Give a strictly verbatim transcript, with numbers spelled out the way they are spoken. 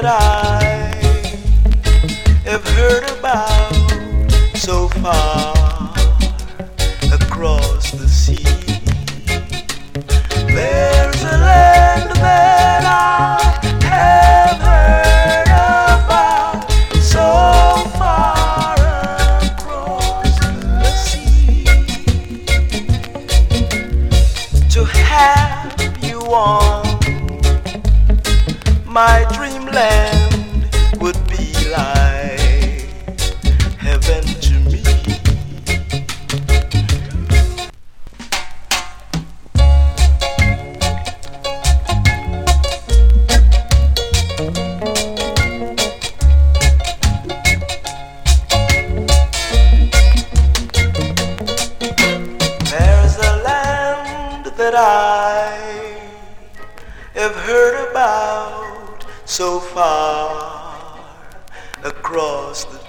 that I have heard about so far across the sea. There's a land that I have heard about so far across the sea. To have you on my dreamland would be like heaven to me. There's a land that I have heard about so far across the